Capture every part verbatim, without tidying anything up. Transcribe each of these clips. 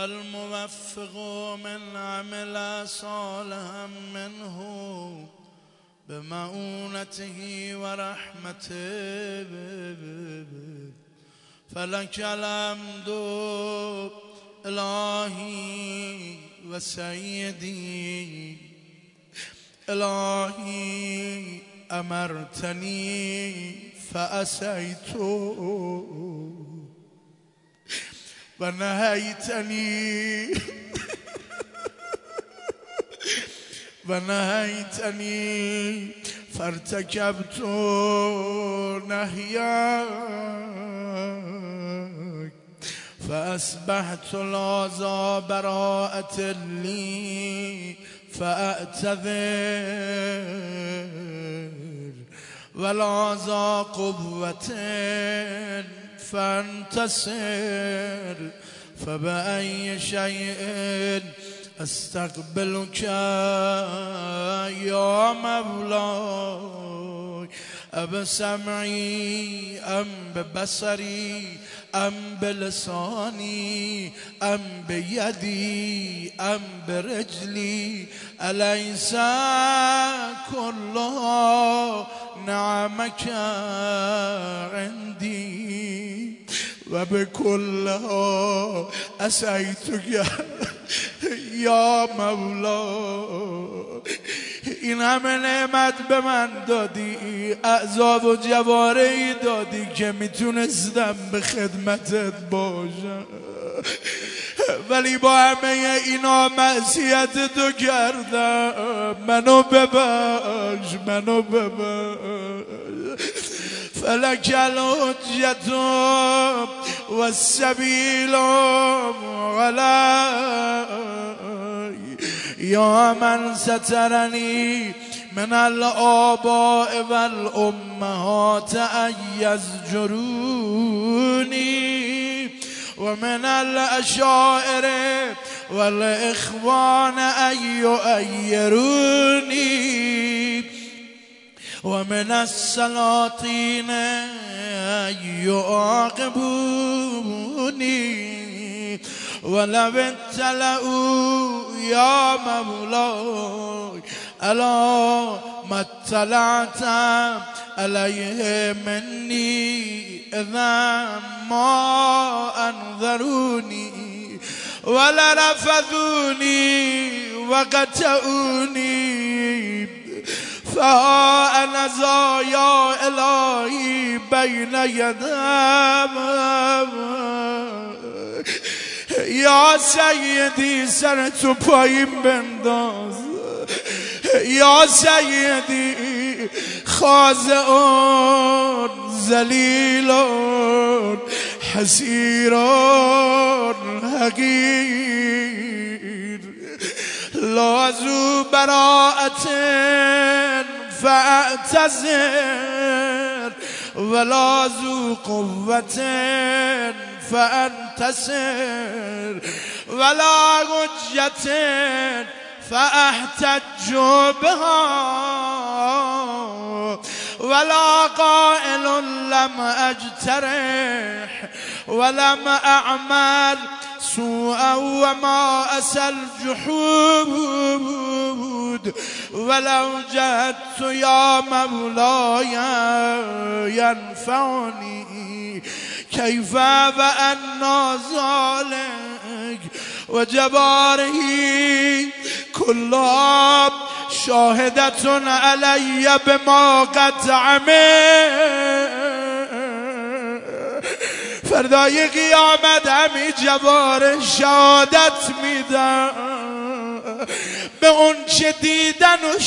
والموفق من عمل صالحا منه بمعونته ورحمته فلك الحمد إلهي وسيدي إلهي أمرتني فأسيت ونهيتني ونهيتني فارتكبت نهياك فأصبحت لا براءة لي فأعتذر ولا ذا قوة فانتصر فبأي شيء استقبلك يا مولاي أبسمعي أم ببصري أم بلساني أم بيدي أم برجلي أليس كلها نعمك عندي وبكلها أسأيتك یا مولا. این همه نعمت به من دادی، اعضا و جوارحی دادی که میتونستم به خدمتت باشم، ولی با همه اینا معصیت تو کردم. منو ببخش، منو ببخش. فلک الحجة والسبیل علی یا من سترنی من الآباء والأمهات أن يزجروني ومن الأشاعر والإخوان أن يؤيروني ومن السلاطين أن يعاقبوني ولو اطلعوا يا مولاي ألا ما اطلعت عليه مني إذا ما أنذروني ولرفضوني وقتلوني فها أنا ذا يا إلهي بين يدام یا سیدی سر تو پایین بنداز، یا سیدی خاضعون ذلیلون حسیرون حقیر لا ذو براءة فاعتذر ولا ذو قوة فانتصر ولا حجة فاحتج بها ولا قائل لم اجترح ولم اعمل سوءا وما أسى الجحود ولو جدت يا مولاي ينفعني كيف وأنا ذلك وجباره كلها شاهدة علي بما قد عمل. فردای قیامت همی جوار شهادت میدن به اون چه دیدن و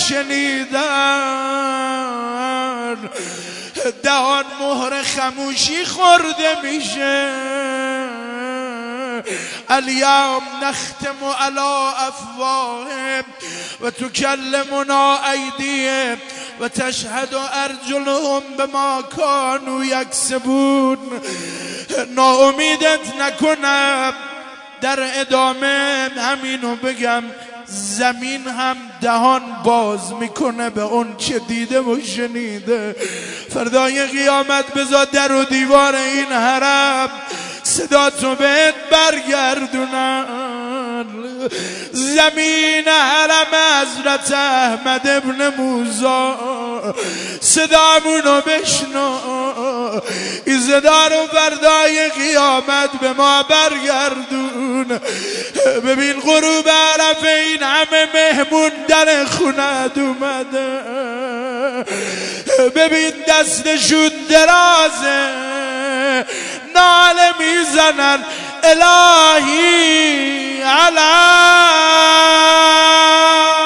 شنیدن. دهان مهر خموشی خورده میشه. الیوم نختم علی افواههم و تکلمنا ایدیهم و تشهد ارجلهم بما کانوا یکسبون. ناامیدت نکنم، در ادامه همینو بگم، زمین هم دهان باز میکنه به اون چه دیده و شنیده. فردای قیامت بذار در و دیوار این حرم صدا تو بهت برگردونن. زمین حرم حضرت احمد ابن موسی صدامونو بشنو، این صدا رو فردای قیامت به ما برگردون. ببین غروب عرفه این همه مهمون در خونت اومده، ببین دستشون درازه، ناله میزنن الهی علم.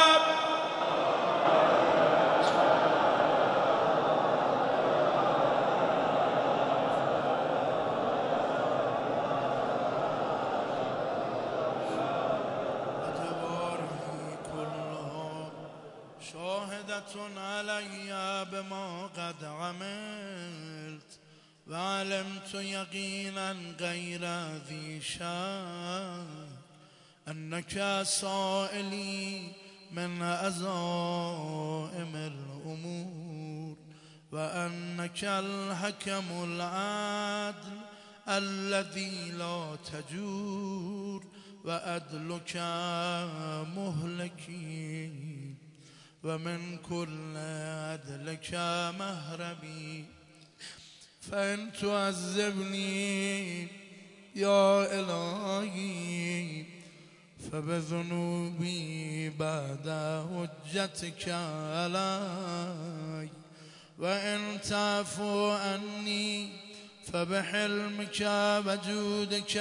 شاهدة علي بما قد عملت وعلمت يقينا غير ذي شك أنك سائلي من عزائم الأمور وأنك الحكم العدل الذي لا تجور وعدلك مهلكي ومن كل عدلك مهربي فإن تعذبني يا إلهي فبذنوبي بعد حجتك علي وإن تعفو عني فبحلمك وجودك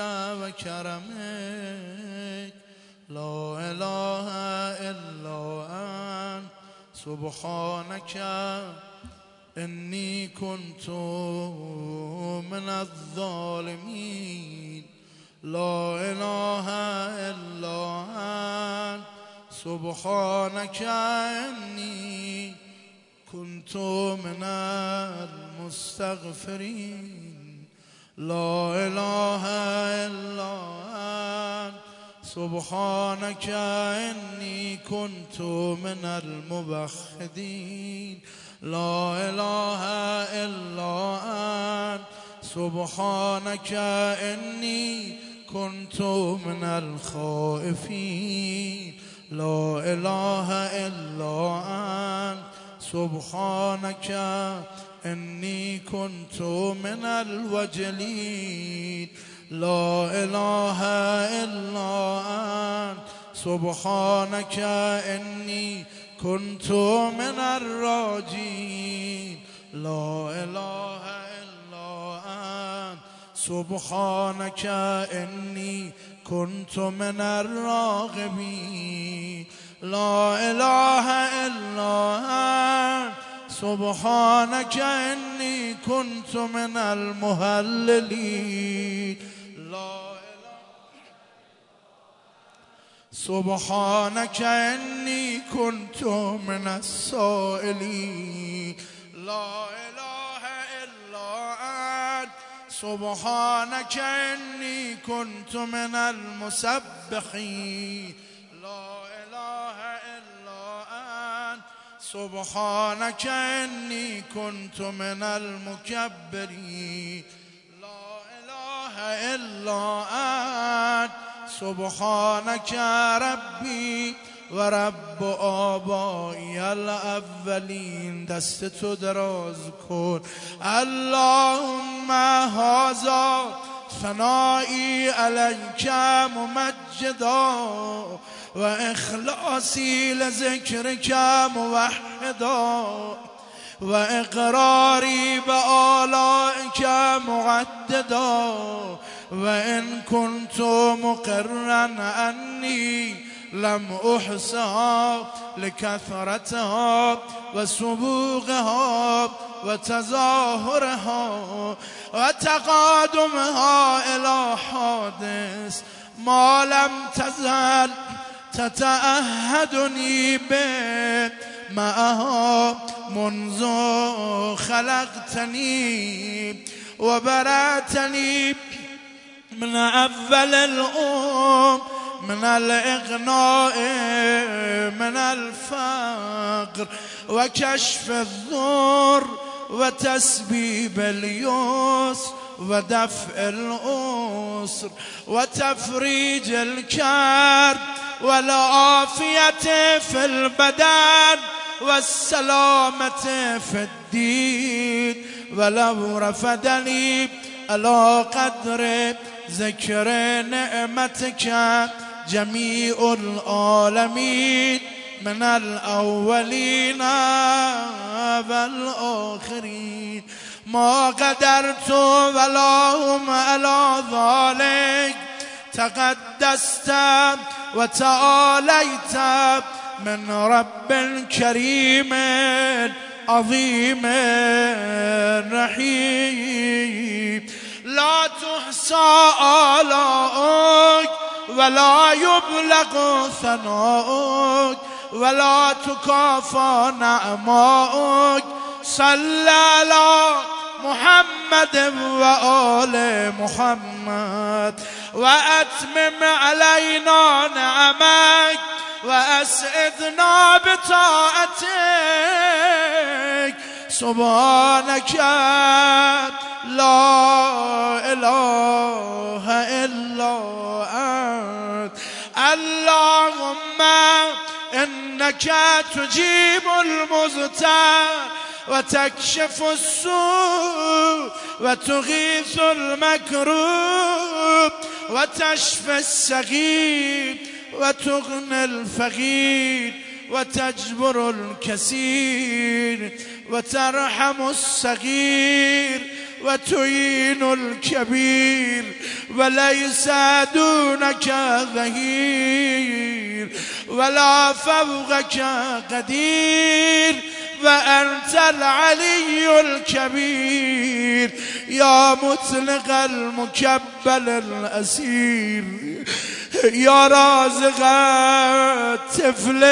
وكرمك لا إله إلا أنت سبحانك إني كنت من الظالمين لا إله إلا أنت سبحانك إني كنت من المستغفرين لا إله إلا أنت سبحانك إني كنت من الموحدين لا إله إلا أنت سبحانك إني كنت من الخائفين لا إله إلا أنت سبحانك إني كنت من الوجلين لا إله إلا أنت سبحانك إني كنت من الراجين لا إله إلا أنت سبحانك إني كنت من الراغبين لا إله إلا أنت سبحانك إني كنت من المهللين لا سبحانك إني كنت من السائلين لا إله إلا أنت سبحانك إني كنت من المسبحين لا إله إلا أنت سبحانك إني كنت من المكبرين لا إله إلا أنت سبحانك ربي ورب آبائي الأولين دست تو دراز کن اللهم هذا ثنائي عليك ممجدا وإخلاصي لذكرك موحدا وإقراري بآلائك معددا وإن كنت مقرا أني لم أحصها لكثرتها وسبوغها وتظاهرها وتقادمها إلى حادث ما لم تزل تتأهدني به معها منذ خلقتني وبرأتني من أول الأم من الإغناء من الفقر وكشف الضر وتسبيب اليسر ودفع الأسر وتفريج الكرب والعافية في البدن والسلامة في الدين. ولو رفدني على قدر ذكر نعمتك جميع العالمين من الأولين والآخرين ما قدرت ولا هم على ذلك. تقدست وتعاليت من رب كريم عظيم رحيم. لا تحصى آلاؤك ولا يبلغ ثناؤك ولا تكافى نعماؤك. صل على محمد وآل محمد وأتمم علينا نعمك وأسعدنا بطاعتك. سبحانك لا إله إلا أنت. اللهم إنك تجيب المضطر وتكشف السوء وتغيث المكروب وتشفي السقيم وتغني الفقير وتجبر الكثير وترحم الصغير وتعين الكبير وليس دونك ظهير ولا فوقك قدير وأنت العلي الكبير. يا مطلق المكبل الأسير يا رازق الطفل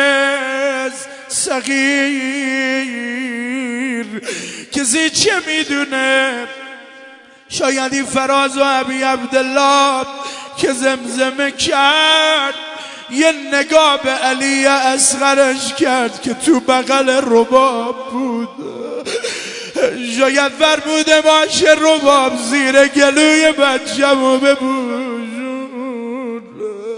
صغیر. کسی چه میدونه شاید این فراز و ابی عبدالله که زمزمه کرد یه نگاه به علی اصغرش کرد که تو بغل رباب بود. شاید فرموده باشه رباب زیر گلوی بچه‌مو بپوشون.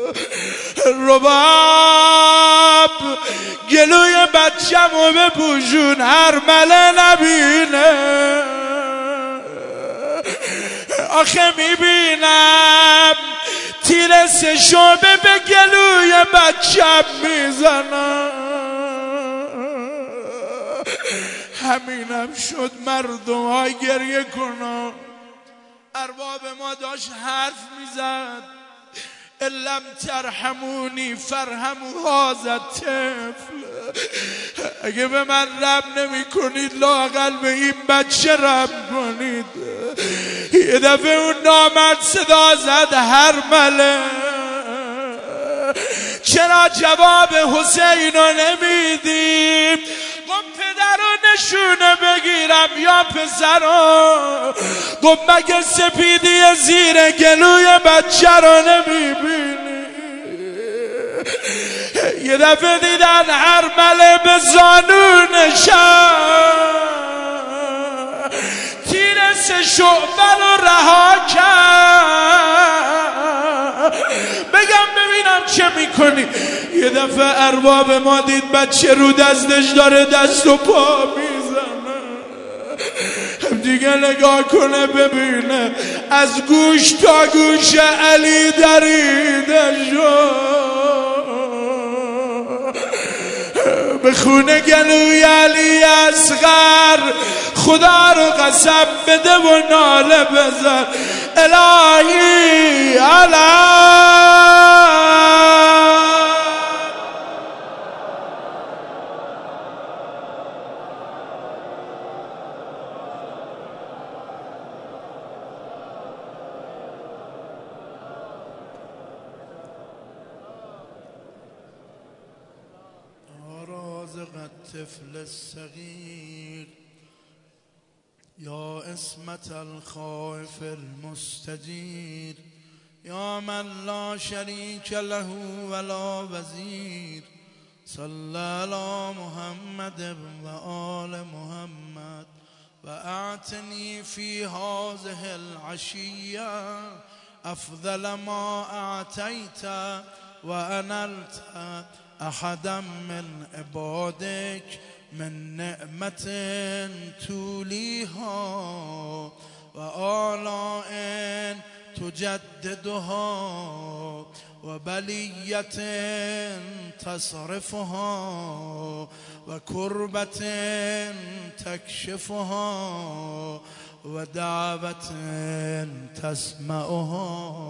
رباب گلوی بچه‌مو بپوشون هر مله نبینه. آخه میبینم تیر سه شعبه به گلوی بچه‌م میزنم. همینم شد مردم ها گریه کنن. ارباب ما داشت حرف میزد لم ترحمونی فرحموا هذا الطفل. اگه به من رحم نمی کنید لااقل به این بچه رحم کنید. یه دفعه اون نامرد صدا زد هر مله چرا جواب حسین رو نمیدیم؟ گفت پدر رو نشونه بگیرم یا پسر رو؟ گفت مگه سپیدی زیر گلوی بچه رو نمیبینی؟ یه دفعه دیدن هر مله به زانونشم تیر سه شعبه رو رها کرد. بگم ببینم چه میکنی؟ یه دفعه ارباب ما دید بچه رو دستش داره دست و پا میزنه. دیگه نگاه کنه ببینه از گوش تا گوش علی دریده شد. به خونه گلوی علی اصغر خدا رو قسم بده و ناله بزن الهی علی. الطفل الصغير يا اسمة الخائف المستجير يا من لا شريك له ولا وزير. صلى على محمد وآل محمد وأعتني في هذه العشية أفضل ما أعطيت وأنلت أحدا من عبادك من نعمة توليها وآلاء تجددها وبلية تصرفها وكربة تكشفها ودعوة تسمعها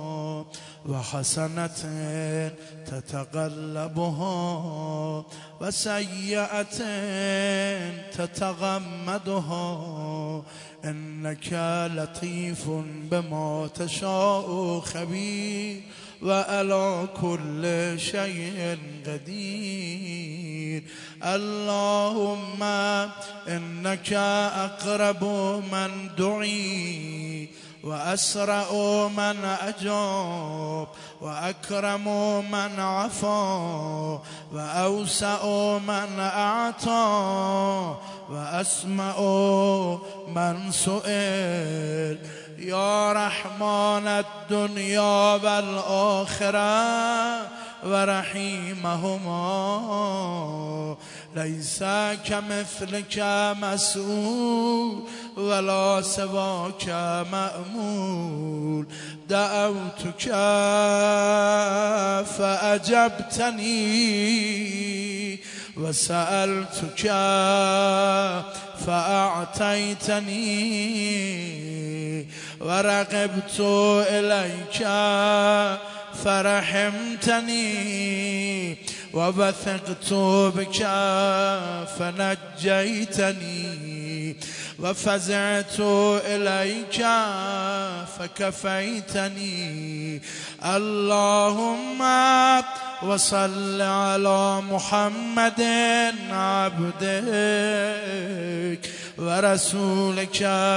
وحسنة تتغلبها وسيئة تتغمدها إنك لطيف بما تشاء خبير وعلى كل شيء قدير. اللهم إنك أقرب من دعي وأسرع من أجاب وأكرم من عفا وأوسع من أعطى وأسمع من سئل. يا رحمن الدنيا والآخرة ورحيمهما ليس كمثلك مسؤول ولا سواك مأمول. دعوتك فأجبتني وسألتك فأعطيتني ورغبت إليك فرحمتني ووثقت بك فنجيتني وفزعت إليك فكفيتني. اللهم وصل على محمد عبدك ورسولك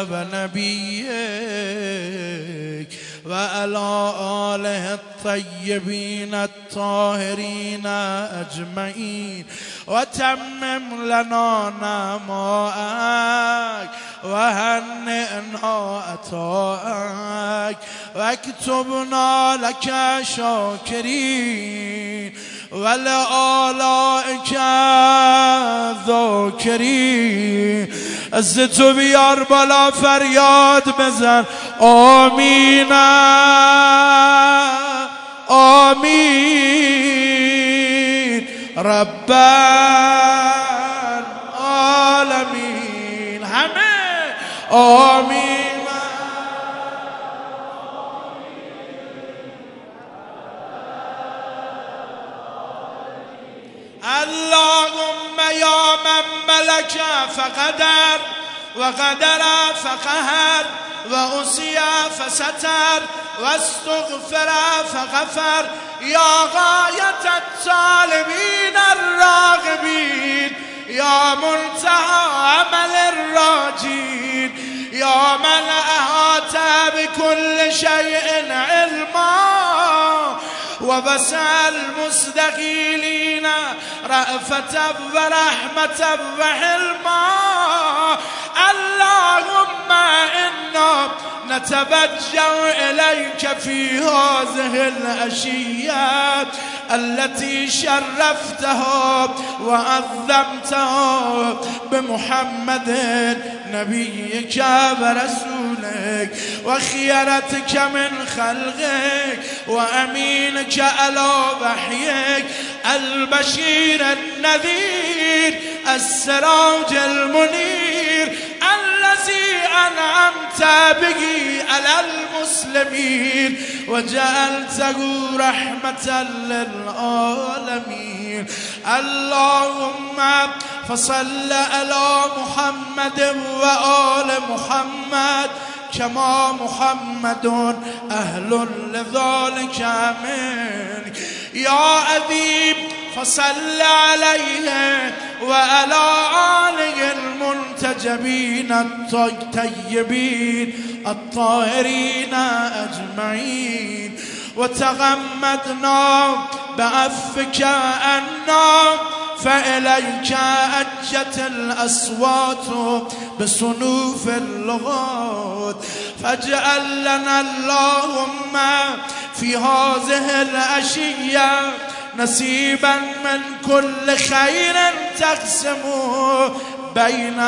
ونبيك وعلى آله الطيبين الطاهرين أجمعين وتمم لنا نعماءك وهنئنا عطاءك واكتبنا لك شاكرين ولآلائك ذاكرين. از تو بیار بالا فریاد بزن آمین آمین رب العالمین. همه آمین. اللهم یا من ملک فقدر وقدر فقهر وعصي فستر واستغفر فغفر. يا غاية الطالبين الراغبين يا منتهى أمل الراجين يا من أحاط بكل شيء علما وبسع المستقيلين رأفة ورحمة وحلما. اللهم إنا نتوجه إليك في هذه العشية التي شرفتها وعظمتها بمحمد نبيك ورسولك وخيرتك من خلقك وأمينك على وحيك البشير النذير السراج المنير الذي أنعمت به على المسلمين وجعلته رحمة للعالمين. اللهم فصل على محمد وآل محمد كما محمد أهل لذلك منك. يا أديب فصل عليه وعلى آله المنتجبين الطيبين الطاهرين أجمعين وتغمدنا بعفك عنا فإليك أجت الأصوات بصنوف اللغات فاجعل لنا اللهم في هذه العشية نصيبا من كل خير تقسمه بين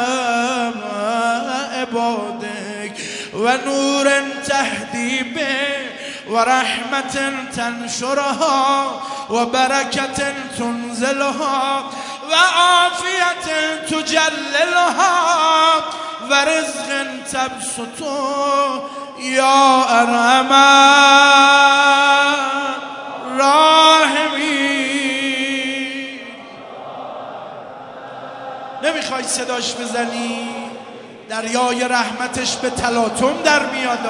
عبادك ونور تهدي به ورحمة تنشرها وبركة تنزلها وعافية تجللها ورزق تبسطه يا أرحم الراحمين. نمیخوای صداش بزنی؟ دریای رحمتش به تلاطم در میاد.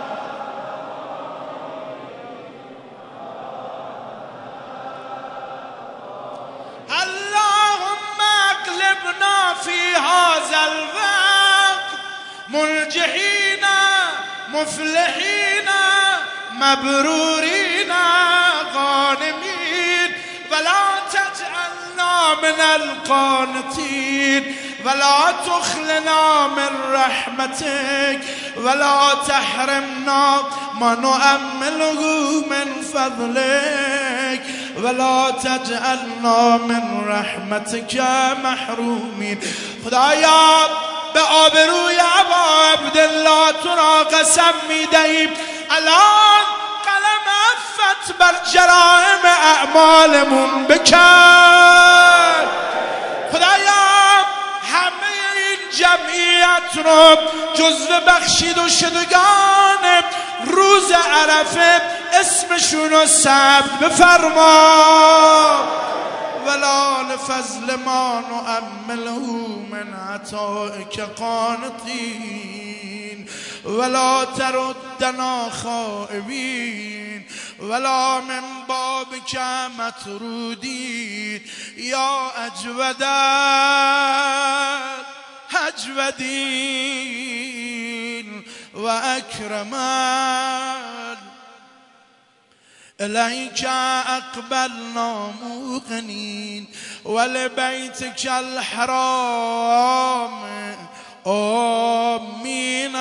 اللهم اقلبنا في هذا الوقت منجحين مفلحين مبرورين غانمين ولا تجعلنا من القانتين ولا تخلنا من رحمتك ولا تحرمنا ما نؤمله من فضلك ولا تجعلنا من رحمتك محرومين. خدایا به آبروی ابا عبدالله تو را قسم می‌دهیم الان قلم عفت بر جرائم اعمالمون بکن. خدایا همه این جمعیت رو جزو بخشیده شدگان روز عرفه اسمشون رو ثبت بفرما. ولا لفضل ما نؤمله من عطائك قانطين ولا تردنا خائبين ولا من بابك مطرودين يا أجود الأجودين وأكرمان. إليك أقبلنا موقنين ولبيتك الحرام آمين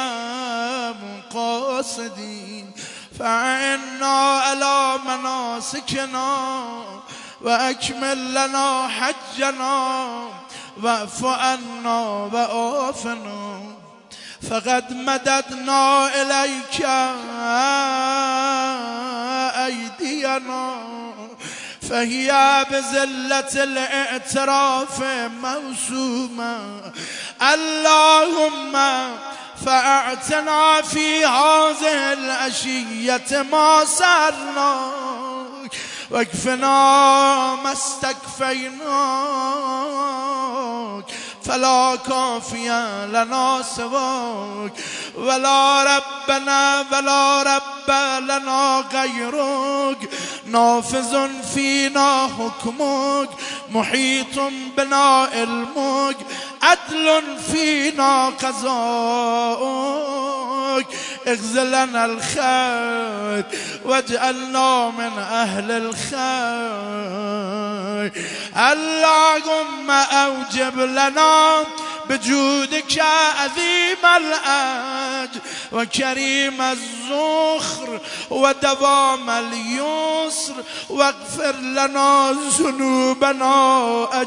قاصدين فعنا على مناسكنا وأكمل لنا حجنا واعف عنا وعافنا فقد مددنا إليك أيدينا فهي بزلة الاعتراف موسومة. اللهم فأعتنا في هذه العشية ما سألناك واكفنا ما استكفيناك فلا كافي لنا سواك ولا ربنا ولا رب لنا غيرك نافذ فينا حكمك محيط بنا علمك عدل فينا قضاءك اغزل لنا الخير واجعلنا من أهل الخير. اللهم أوجب لنا بجودك عظيم الأجر وكريم الزخر ودوام اليسر واغفر لنا ذنوبنا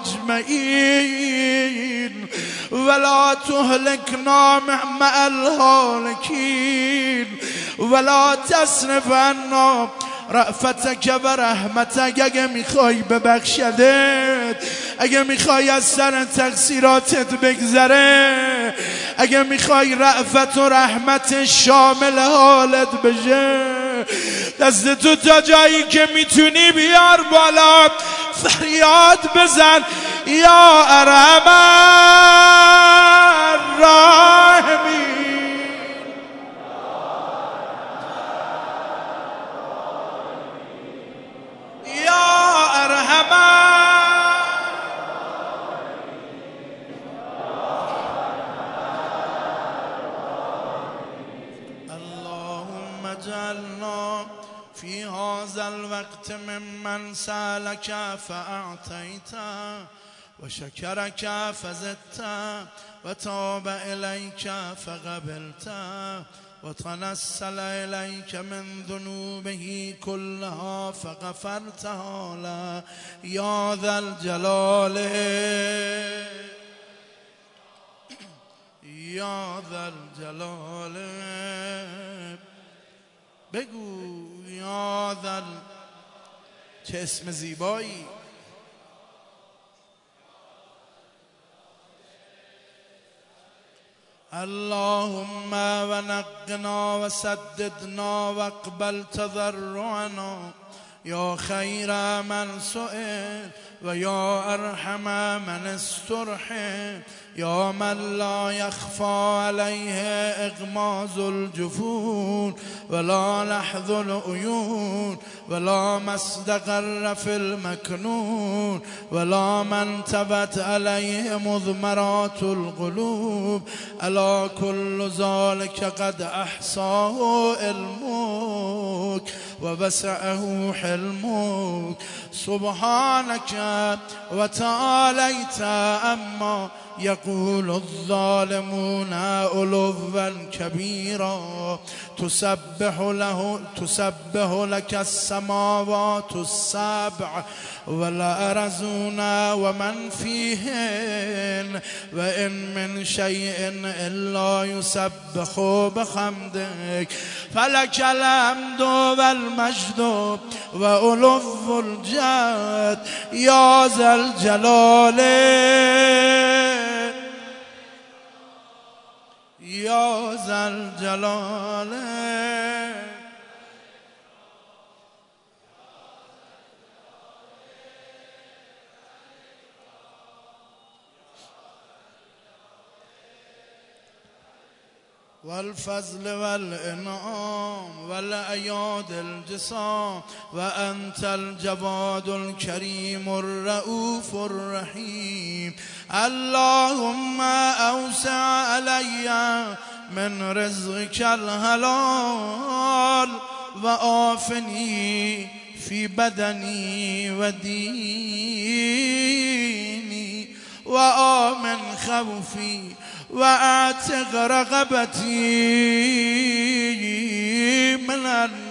أجمعين ولا تهلكنا مع الهالكين ولا تصرف عنا رأفتك و رحمتك. اگه میخوای ببخشدت، اگه میخوای از سر تقصیراتت بگذره، اگه میخوای رأفت و رحمت شامل حالت بشه، دست تو تا جایی که میتونی بیار بالا، فریاد بزن یا ارحم الراحمین. في هذا الوقت ممن سألك فأعطيت وشكرك فزدت وتاب إليك فقبلت وتنسل إليك من ذنوبه كلها فغفرتها له يا ذا الجلال يا ذا الجلال. بگو یا ذا. چه اسم زیبایی. اللهم ونقنا وسددنا واقبل تضرعنا يا خير من سئل ويا أرحم من استرحم يا من لا يخفى عليه إغماز الجفون ولا لحظ العيون ولا ما استقر في المكنون ولا من تبت عليه مضمرات القلوب ألا كل ذلك قد أحصاه علمك ووسعه حلمك سبحانك وتعاليت أما يقول الظالمون علوا كبيرا تسبح له تسبح لك السماوات السبع والأرضون ومن فيهن وإن من شيء إلا يسبح بحمدك فلك الحمد والمجد وألو الجد يا ذا الجلال يا ذا الجلال. والفضل والإنعام والأياد الجسام وأنت الجواد الكريم الرؤوف الرحيم. اللهم أوسع علي من رزقك الحلال وآفني في بدني وديني وآمن خوفي وأعتق رغبتي من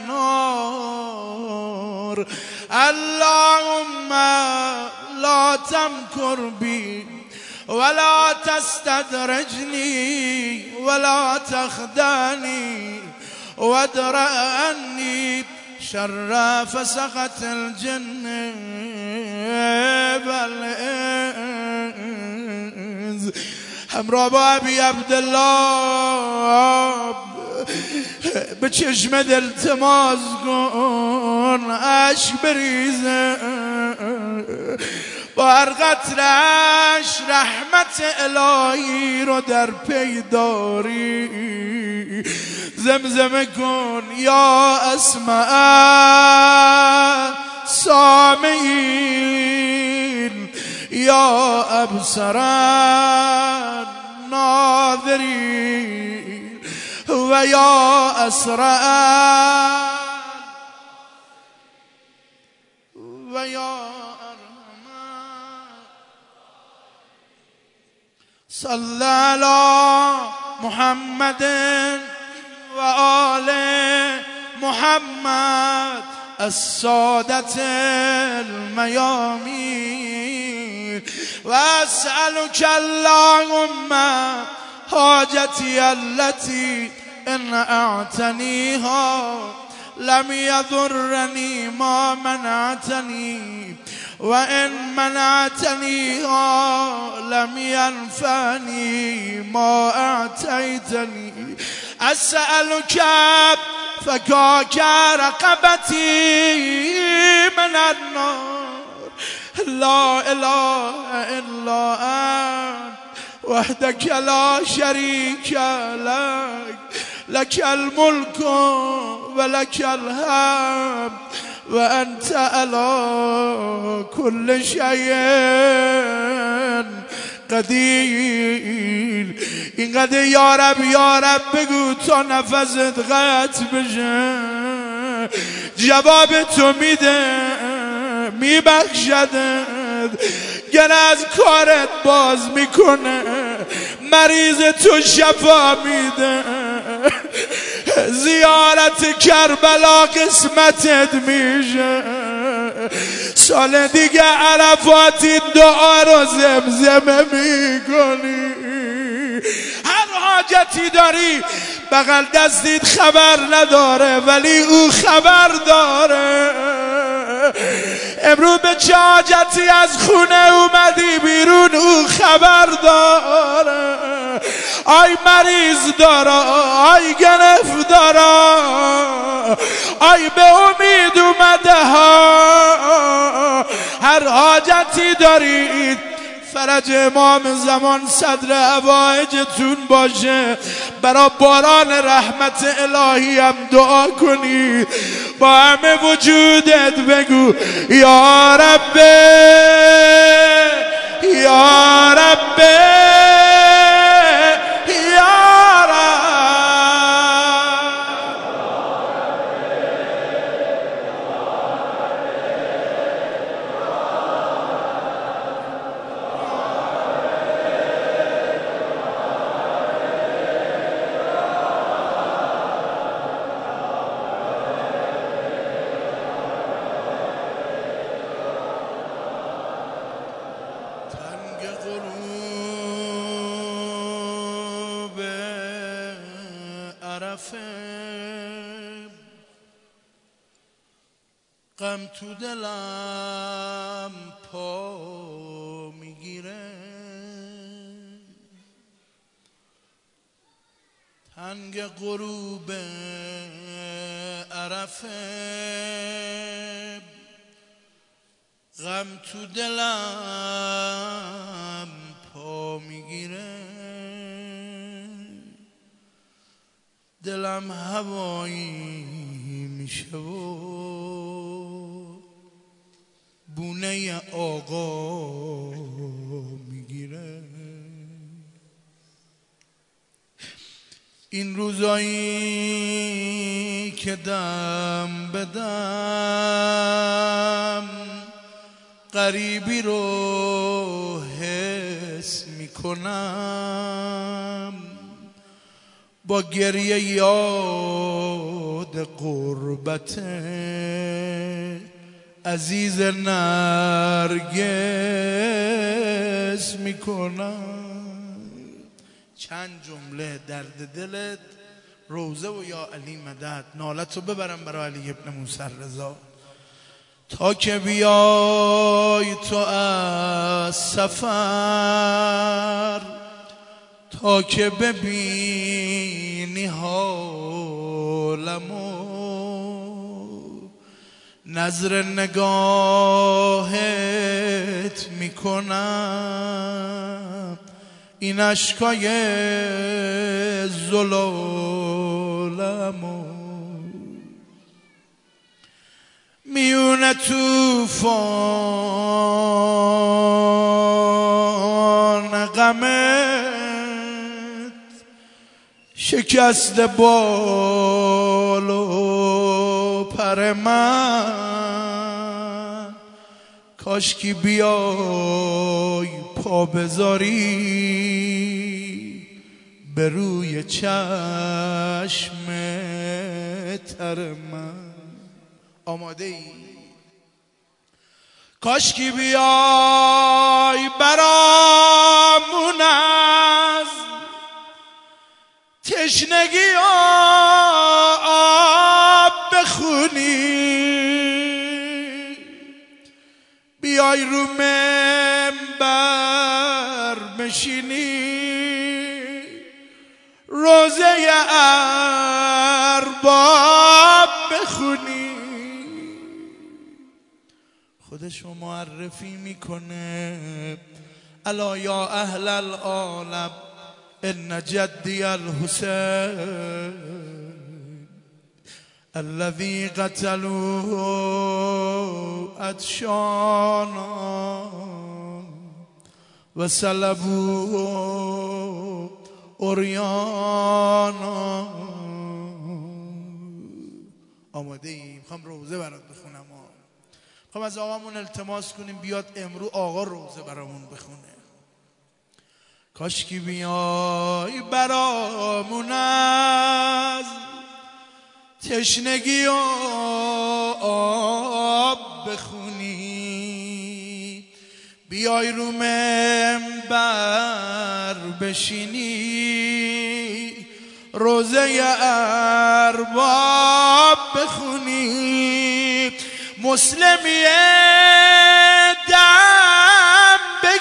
النار. اللهم لا تمكر بي ولا تستدرجني ولا تخدعني وادرأ عني شر فسقة الجن والإنس. همراه با ابی عبدالله به چشم دل تماس کن اشک بریزه با هر قطرش رحمت الهی رو در پی داری. زمزمه کن یا اسمع سامعین یا ابصر ناظرین و یا اسرع و یا ارحم. صلی علی محمد و آل محمد السادة الميامين. وأسألك اللهم حاجتي التي إن أعتنيها لم يضرني ما منعتني وإن منعتنيها لم ينفعني ما أعطيتني. أسألك فكاك رقبتي من النار. لا إله إلا أنت وحدك لا شريك لك لك الملك ولك الحمد وأنت على كل شيء قدیر. اینقدر یا رب یا رب بگو تا نفست قطع بشه. جواب تو میده میبخشدت، گر از کارت باز میکنه مریض تو شفا میده. زیارت کربلا قسمتت میشه، سال دیگه عرفات این دعا رو زمزمه میکنی. هر حاجتی داری بغل دستیت خبر نداره ولی او خبر داره. امروز به چه حاجتی از خونه اومدی بیرون او خبر داره. آی مریض داره، آی گرف داره، آی به امید اومده ها. هر حاجتی دارید فرج امام زمان صدر حوائجتون باشه، برا باران رحمت الهی هم دعا کنید. با همه وجودت بگو یا رب یا رب یا رب. غم تو دلم پا میگیره، تنگ غروب عرفه. غم تو دلم پا میگیره، دلم هوایی میشه و بونه آقا میگیره. این روزایی که دم بدم غریبی رو حس میکنم، با گریه یاد غربت عزیز نرگس میکنم. چند جمله درد دلت روزه و یا علی مدد، نالتو ببرم برای علی ابن موسی رضا. تا که بیای تو از سفر، تا که ببینی حالمو، نظر نگاهت میکنم این اشکای زلالمو. میونه توفان غمت شکست بال و پر من، کاشکی بیای پا بذاری به روی چشم تر من. آماده ای؟ کاشکی بیای برامون از تشنگی آب بخونی، بیای رو منبر بشینی روزه ارباب بخونی. خودشو معرفی میکنه الا یا اهل العالم ان جدی الحسین الذي قتلوه عطشانا و صلبوه عریانا. آماده ایم؟ میخوام روزه برات بخونم. میخوام از آقامون التماس کنیم بیاد امرو آقا روزه برامون بخونه. کاش کی بیای برامون از تشنگی و آب بخونی، بیای رو منبر بشینی، روزه ارباب بخونی، مسلمی دم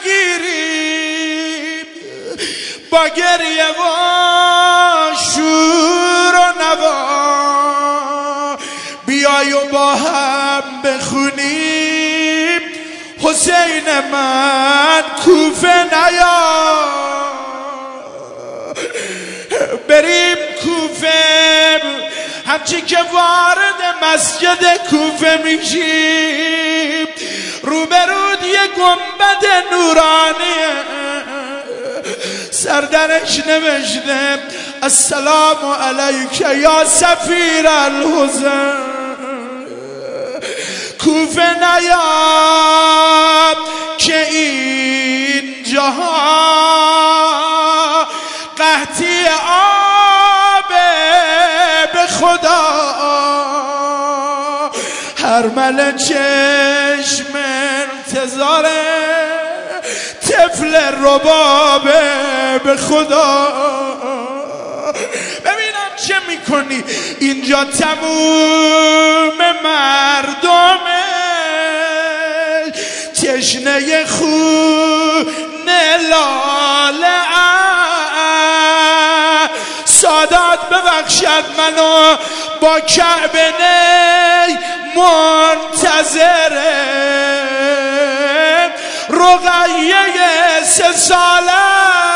بگیریم با گریه و شور و نوا، بیای و با هم بخونیم حسین من کوفه نیا، بریم کوفه همچی که وارد مسجد کوفه میشیم روبرود یه گنبد نورانیه، سردرش نوشته السلام علیک یا سفیر الحسین. کوفه نیام که این جهان قحطی آب به خدا، هر مل چشم انتظار طفل ربابه به خدا. ببینم چه میکنی اینجا تموم مردم تشنه خون لاله، سادات ببخشد منو با کعبه نی منتظره، رقیه سه ساله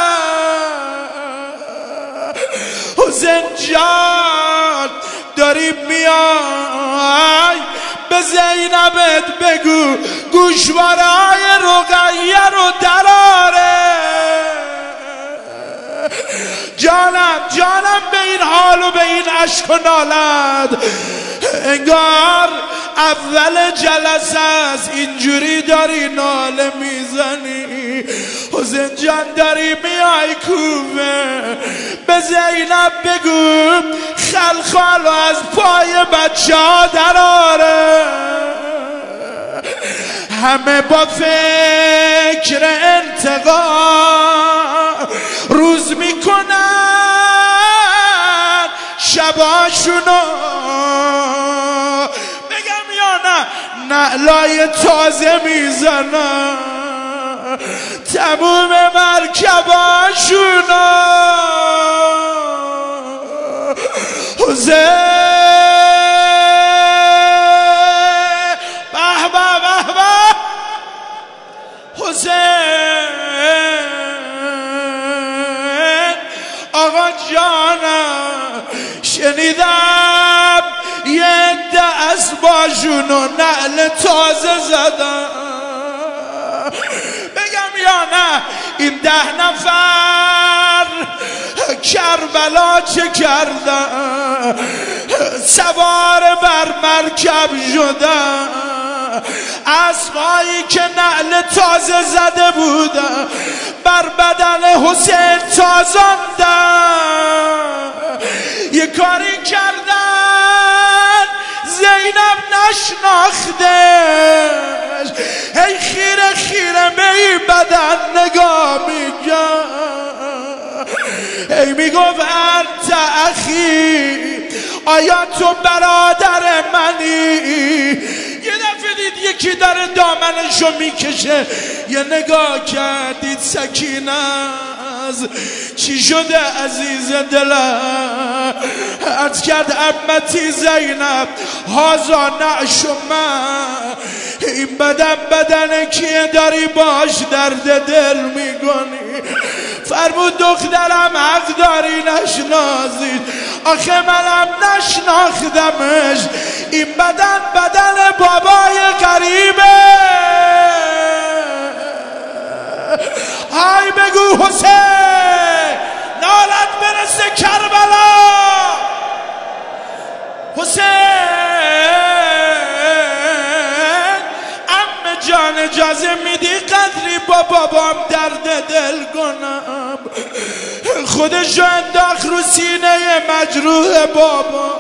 حسین جان داری میای به زینبت بگو گوشوارای رقیه رو دراره. جانم جانم به این حال و به این عشق و نالت انگار اول جلسه است، اینجوری داری ناله میزنی. حسین جان داری میای کوفه به زینب بگو خلخالو از پای بچه ها دراره. همه با فکر انتقام روز میکنن شباشونو، بگم یا نه نعلای تازه میزنن تموم مرکباشونو. حسین به به به به حسین آقا جانم شنیدم یه عده اسباشون و نعل تازه زدن، بگم یا نه این ده نفر کربلا چه کردن؟ سوار بر مرکب شدن، اسبایی که نعل تازه زده بودن بر بدن حسین تازاندن. یه کاری کردن زینب نشناختش، هی خیره خیره به این بدن نگاه میگن، هی میگفت انت اخی، آیا تو برادر منی؟ یه دفعه دید یکی داره دامنشو میکشه، یه نگاه کردید سکینه از چی شده عزیز دلم؟ عرض کرد عمتی زینب هازا نعش من، این بدن بدن کیه داری باش درد دل میگنی؟ فرمود دخترم حق داری نشناسید، آخه منم نشناختمش، این بدن بدن بابای غریبه. های بگو حسین نالت برسه کربلا. حسین اجازه میدی قدری با بابام درد دل کنم. خودشو انداخت رو سینه مجروح بابا،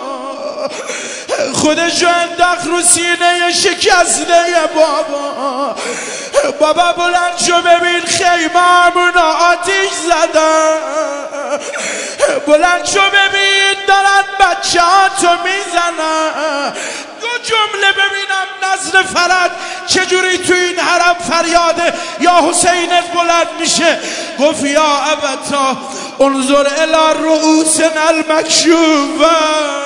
خودشو انداخت رو سینه شکسته بابا. بابا بلند شو ببین خیمه‌مون آتیش زدن، بلند شو ببین دارن بچه ها تو میزنن. دو جمله ببینم نزل فرد چجوری تو این حرم فریاده یا حسینت بلند میشه. گفت یا ابتا انظر الی رؤوسنا المکشوفه.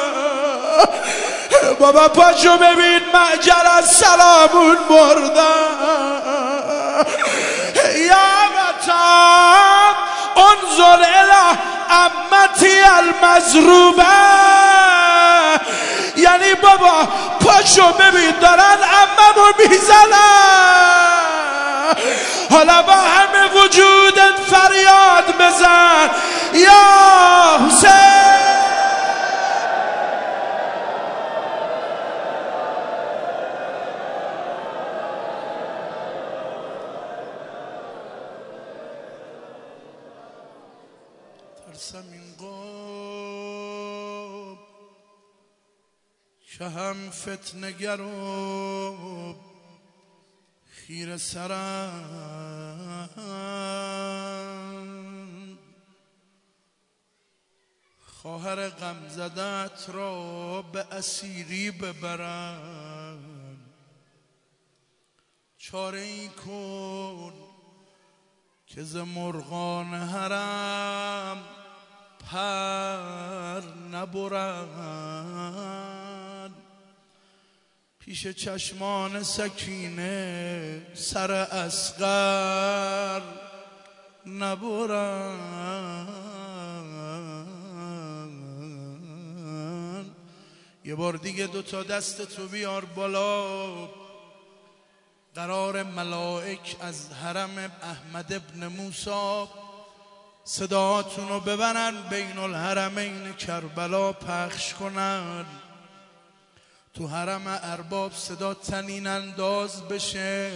بابا پاشو ببین معجر از سلامون بردن. یا ابتا انظر الی امتی المضروبه. یعنی بابا پاشو ببین دارن عممو میزنن. حالا با همه وجودت فریاد بزن یا حسین. ترسم این قوم که هم فتنه گر و خیر سرند، خواهر غم زدت را به اسیری ببرند. چاره ای کن که ز مرغان حرم پر نبرند. پیش چشمان سکینه سر اصغر نبرند. یه بار دیگه دوتا دست تو بیار بالا. قرار ملائک از حرم احمد ابن موسی صداتون رو ببرن بین الحرمین کربلا پخش کنن. تو حرم ارباب صدا تنین انداز بشه.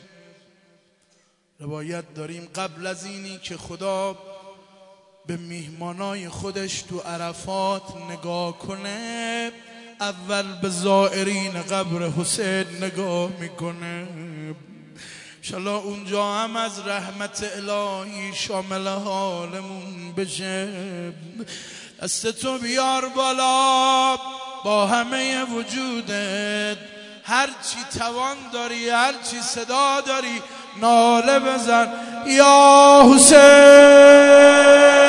روایت داریم قبل از اینی که خدا به میهمانای خودش تو عرفات نگاه کنه، اول به زائرین قبر حسین نگاه میکنه. انشالله اونجا هم از رحمت الهی شامل حالمون بشه. دست تو بیار بالا با همه وجودت، هر چی توان داری هر چی صدا داری ناله بزن یا حسین.